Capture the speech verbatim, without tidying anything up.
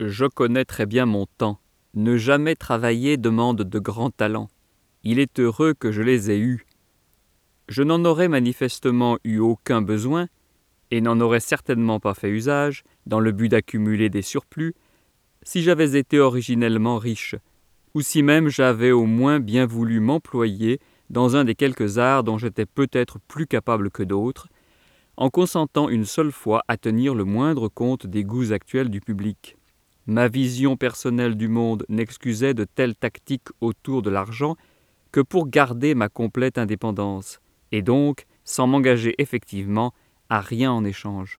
Je connais très bien mon temps. Ne jamais travailler demande de grands talents. Il est heureux que je les ai eus. Je n'en aurais manifestement eu aucun besoin, et n'en aurais certainement pas fait usage, dans le but d'accumuler des surplus, si j'avais été originellement riche, ou si même j'avais au moins bien voulu m'employer dans un des quelques arts dont j'étais peut-être plus capable que d'autres, en consentant une seule fois à tenir le moindre compte des goûts actuels du public. Ma vision personnelle du monde n'excusait de telles tactiques autour de l'argent que pour garder ma complète indépendance, et donc sans m'engager effectivement à rien en échange.